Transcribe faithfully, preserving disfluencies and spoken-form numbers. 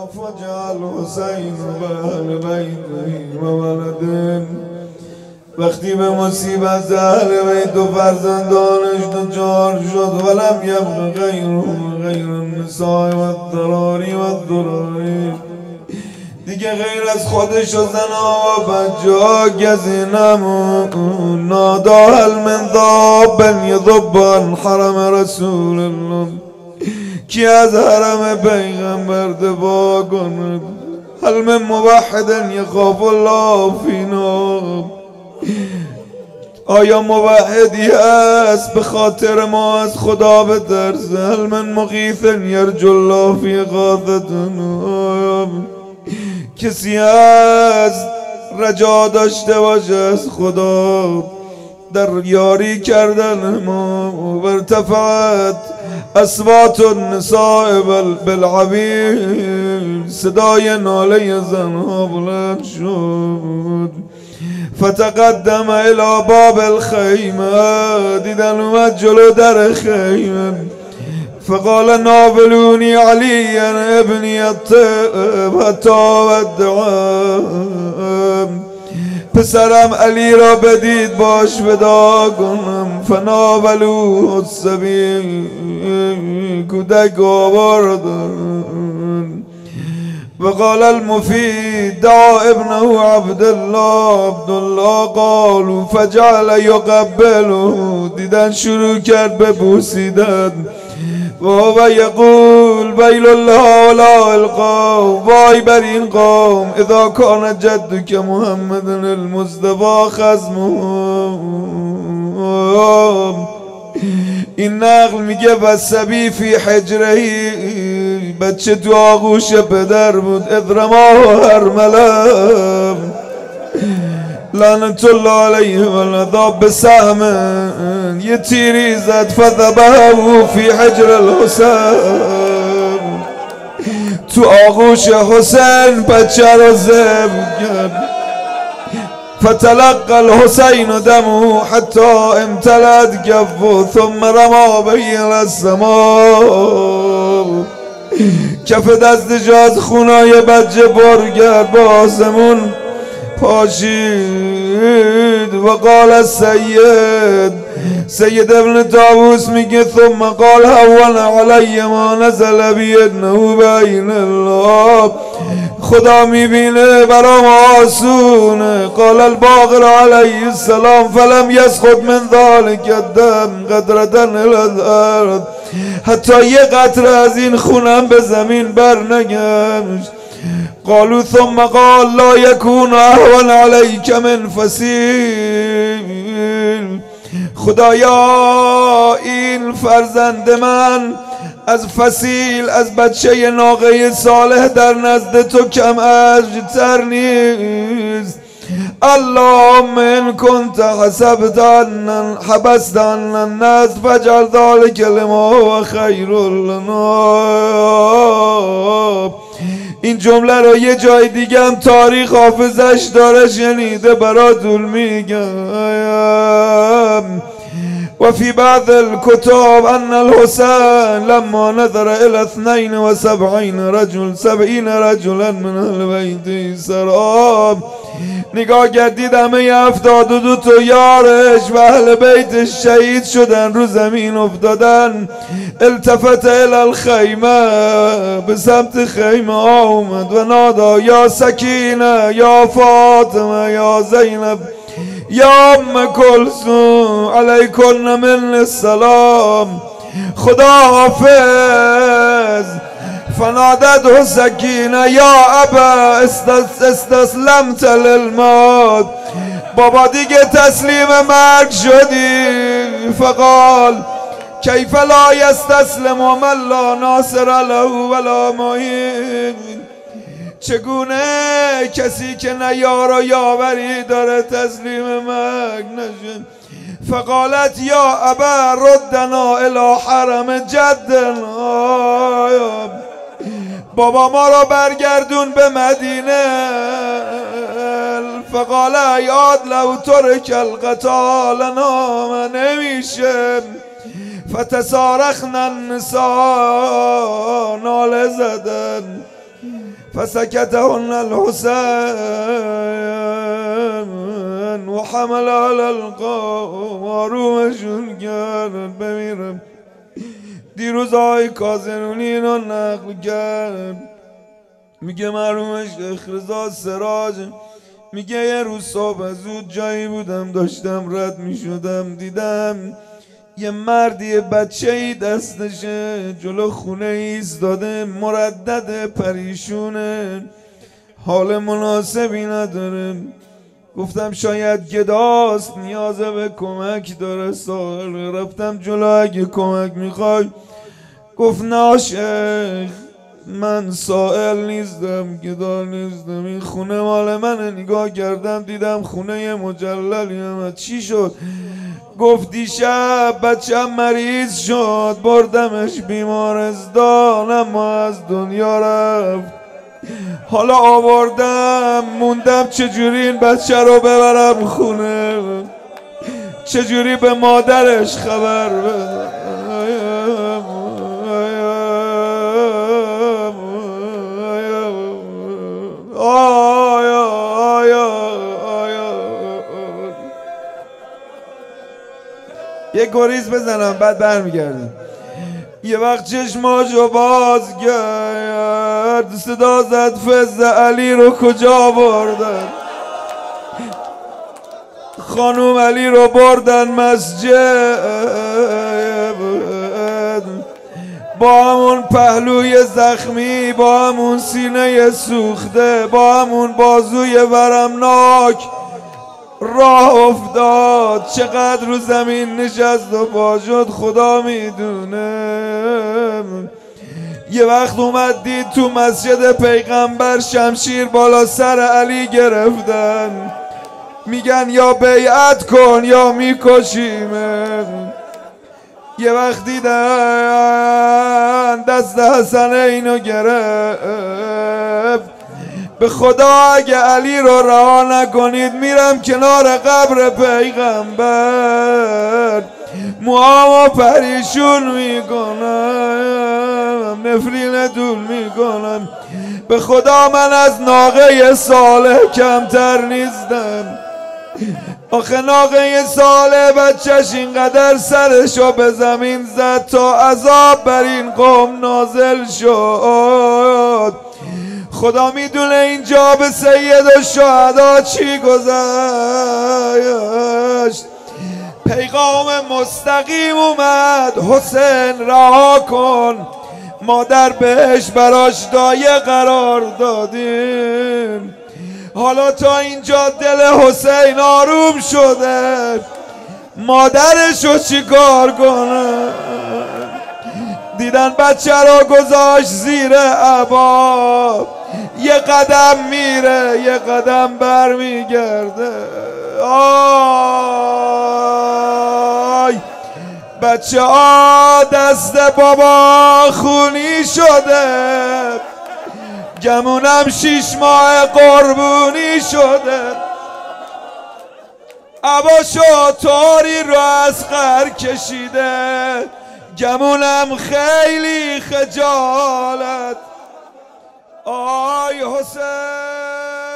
فجعل حسین و اهل بیته و ولده. وقتی به مصیبت اهل بیت و فرزندانش دچار شد ولم یبق غیر غیر النساء و الضراری و الضراری، دیگه غیر از خودش و زنها و بچه ها کسی نمون. نادا هل من ذاب یذب عن حرم رسول الله، کی از حرم پیغمبر دفاع کند؟ هل من موحد یخاف الله فینا، آیا موحدی هست به خاطر ما از خدا بترسه؟ هل من مغیث یرجو الله فی غاثتنا، کسی هست رجا داشته باشه از خدا در یاری کردن ما؟ و ارتفعت اصوات النساء بالعبیر، صدای ناله زنها بلند شد. فتقدم الى باب الخیمه، دیدن اومد جلو در خیمه. فقال ناولونی علی ابنی الطیب حتی ودعم، پسرم علی را بدید باش ودا کنم. فناولوه الصبی، کودک آوردن. وقال المفید دعا ابنه عبدالله عبدالله قالوا فجعل یقبله، دیدن شروع کرد به بوسیدن. و هو یقول ویل الله ولا القوم، وای بر این قوم اذا کان جدک محمد المصطفى خصمهم. این نقل میگه والصبی فی حجرهی، بچه تو آغوش پدر بود. اذرماه هرمله لعنت الله علیه ولذاب بسهم، یه تیری زد. فذبحه فی حجر الحسین، تو آغوش حسین بچه را ذبح کرد. فتلقى الحسین دمه حتی امتلأت کفه ثم رمى به الی السماء، کف دستش از خونای بچه پر کرد، با آسمون پاشید. و قال السید، سید ابن طاووس میگه ثم قال هون علی ما نزل بینه بین الله، خدا میبینه برام آسونه. قال الباقر علیه السلام فلم یسقط من ذلك الدم قطرة الی الارض، حتی یه قطره از این خونم به زمین بر نگشت. قالوا ثم قال لا يكون اهون عليك من فسیل، خدایا این فرزند من از فسیل، از بچه ناقه صالح در نزد تو کم اجرتر نیست. اللهم ان كنت حسبت ان حبست عن الناس فاجعل ذلك لما هو خیر لنا. این جمله رو یه جای دیگه هم تاریخ حافظش داره، شنیده براتون میگم. و فی بعض الكتاب ان الحسین لما نظر الى اثنين وسبعين رجل سبعين رجلا من اهل بیت سراب، نگاه کردید همه هفتاد و دو تا یارش و اهل بیتش شهید شدن، رو زمین افتادن. التفت الى الخیمه، به سمت خیمه آمد و نادا یا سکینه یا فاطمه یا زینب یا ام کلثوم علیکن من السلام، خدا حافظ. فنادته سکینه یا ابا استسلمت للموت، بابا دیگه تسلیم مرگ شدی. فقال کیف لا یستسلم من لا ناصر له ولا معین، چگونه کسی که نه یار و یاوری داره تسلیم مرگ نشه؟ فقالت یا ابا ردنا الی حرم جدنا، بابا ما را برگردون به مدینه. فقال یاد لو ترک القتال نام نمیشه. فتسارخن النساء، ناله زدن. فسکتهن الحسین و حمل علی القوم، آرومشون کردن. بمیرم دیروز آقای کازرونی اینا نقل کرد، میگه مرحومش اخرزا سراج، میگه یه روز صبح زود جایی بودم داشتم رد میشدم، دیدم یه مردی بچه ای دستشه جلو خونه ایستاده، مردد پریشونه، حال مناسبی نداره. گفتم شاید گداست نیاز به کمک داره ساحل. رفتم جلو اگه کمک میخوای. گفت نه شیخ من سائل نیستم، گدا نیستم، این خونه مال منه. نگاه کردم دیدم خونه مجللی هم. چی شد؟ گفت دیشب بچم مریض شد بردمش بیمارستان اما از دنیا رفت، حالا آوردم موندم چجوری این بچه رو ببرم خونه، چجوری به مادرش خبر بدم. آیا آیا آیا یه گریز بزنم بعد برمیگردم. یه وقت چشماشو باز کرد صدا زد فز علی رو کجا بردن؟ خانوم علی رو بردن مسجد، با همون پهلوی زخمی، با همون سینه سوخته، با همون بازوی ورمناک راه افتاد. چقدر رو زمین نشست و پا شد خدا میدونه. یه وقت اومد دید تو مسجد پیغمبر شمشیر بالا سر علی گرفتن، میگن یا بیعت کن یا میکشیمت. یه وقت دیدن دست حسن اینو گرفت، به خدا اگه علی رو رها نکنید میرم کنار قبر پیغمبر، موامو پریشون میکنم، نفرین دول میکنم. به خدا من از ناقه صالح کمتر نیستم. آخه ناقه صالح بچهش اینقدر سرشو به زمین زد تا عذاب بر این قوم نازل شد. خدا میدونه اینجا به سید و شهدا چی گذشت. پیغام مستقیم اومد حسین رها کن، مادر بهش براش دایه قرار دادیم. حالا تا اینجا دل حسین آروم شده، مادرشو چی کار کنه؟ دیدن بچه را گذاشت زیر عبا، یه قدم میره یه قدم بر میگرده. آی بچه ها دست بابا خونی شده، گمونم شیش ماه قربونی شده. عباشو تاری رو از خر کشیده، گمونم خیلی خجالت. آی حسین